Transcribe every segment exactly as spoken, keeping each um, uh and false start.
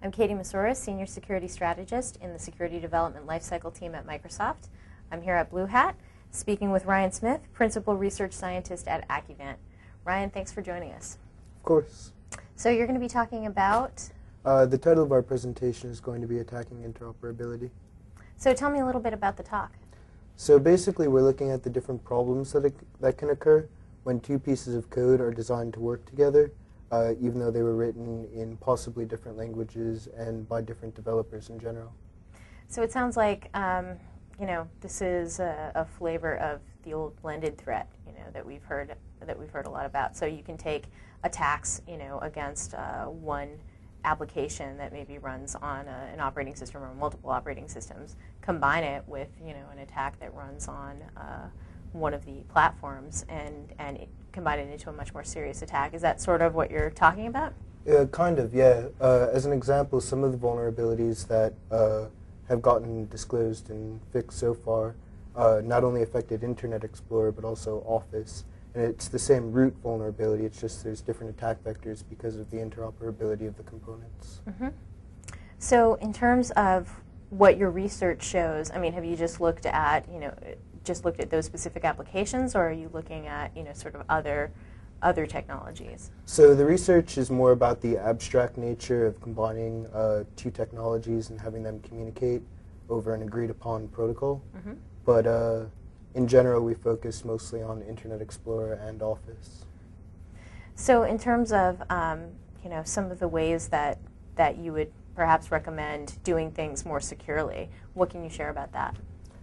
I'm Katie Masouras, Senior Security Strategist in the Security Development Lifecycle team at Microsoft. I'm here at Blue Hat, speaking with Ryan Smith, Principal Research Scientist at Accuvant. Ryan, thanks for joining us. Of course. So you're going to be talking about? Uh, the title of our presentation is going to be Attacking Interoperability. So tell me a little bit about the talk. So basically we're looking at the different problems that, it, that can occur when two pieces of code are designed to work together, uh, even though they were written in possibly different languages and by different developers in general. So it sounds like, um, you know, this is a, a flavor of the old blended threat, you know, that we've heard that we've heard a lot about. So you can take attacks, you know, against uh, one application that maybe runs on a, an operating system or multiple operating systems, combine it with, you know, an attack that runs on uh, one of the platforms, and and it, combine it into a much more serious attack. Is that sort of what you're talking about? Yeah, kind of, yeah. Uh, as an example, some of the vulnerabilities that uh, have gotten disclosed and fixed so far uh, not only affected Internet Explorer but also Office. And it's the same root vulnerability, it's just there's different attack vectors because of the interoperability of the components. Mm-hmm. So in terms of what your research shows, I mean, have you just looked at, you know, just looked at those specific applications, or are you looking at, you know, sort of other other technologies? So the research is more about the abstract nature of combining uh, two technologies and having them communicate over an agreed upon protocol. Mm-hmm. But uh, in general, we focus mostly on Internet Explorer and Office. So in terms of, um, you know, some of the ways that, that you would perhaps recommend doing things more securely, what can you share about that?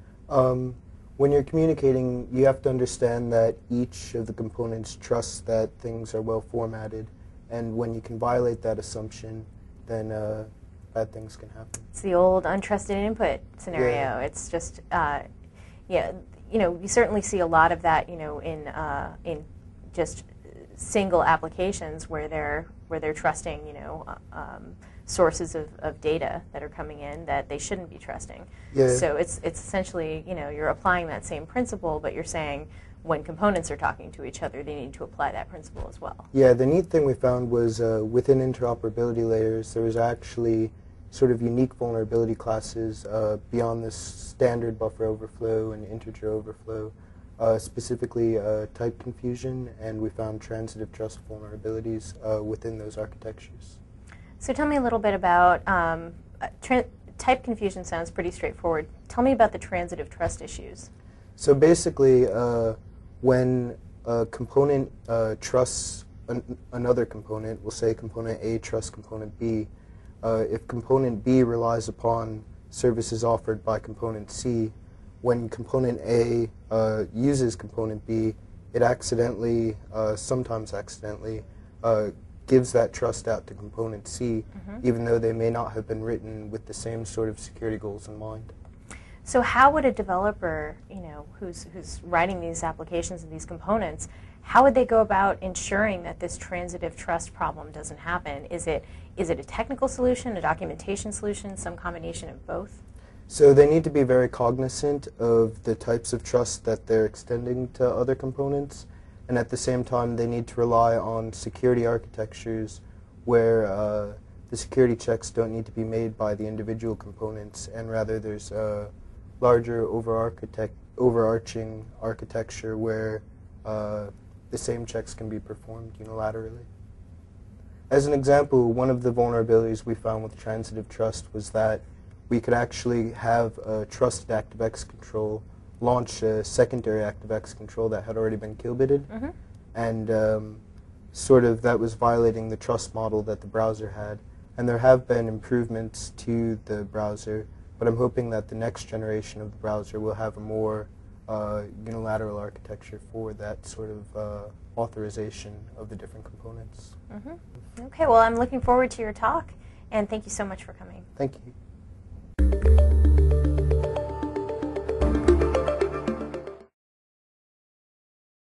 Um, when you're communicating, you have to understand that each of the components trusts that things are well formatted, and when you can violate that assumption, then uh, bad things can happen. It's the old untrusted input scenario. Yeah. It's just, uh, yeah, you know, we certainly see a lot of that, you know, in uh, in just single applications where they're where they're trusting, you know, um, sources of, of data that are coming in that they shouldn't be trusting. Yeah. So it's it's essentially, you know, you're applying that same principle, but you're saying when components are talking to each other, they need to apply that principle as well. Yeah, the neat thing we found was uh, within interoperability layers, there was actually sort of unique vulnerability classes uh, beyond this standard buffer overflow and integer overflow, uh, specifically uh, type confusion, and we found transitive trust vulnerabilities uh, within those architectures. So tell me a little bit about, um, tra type confusion sounds pretty straightforward. Tell me about the transitive trust issues. So basically, uh, when a component uh, trusts an another component, we'll say component A trusts component B, Uh, if component B relies upon services offered by component C, when component A uh, uses component B, it accidentally, uh, sometimes accidentally, uh, gives that trust out to component C, mm-hmm. even though they may not have been written with the same sort of security goals in mind. So how would a developer, you know, who's, who's writing these applications and these components, how would they go about ensuring that this transitive trust problem doesn't happen? Is it, is it a technical solution, a documentation solution, some combination of both? So they need to be very cognizant of the types of trust that they're extending to other components, and at the same time they need to rely on security architectures where uh, the security checks don't need to be made by the individual components, and rather there's a larger over-architect, overarching architecture where uh, the same checks can be performed unilaterally. As an example, one of the vulnerabilities we found with transitive trust was that we could actually have a trusted ActiveX control launch a secondary ActiveX control that had already been kill-bitted, mm-hmm. and um, sort of that was violating the trust model that the browser had. And there have been improvements to the browser, but I'm hoping that the next generation of the browser will have a more uh, unilateral architecture for that sort of uh, authorization of the different components. Mm-hmm. Okay, well, I'm looking forward to your talk, and thank you so much for coming. Thank you.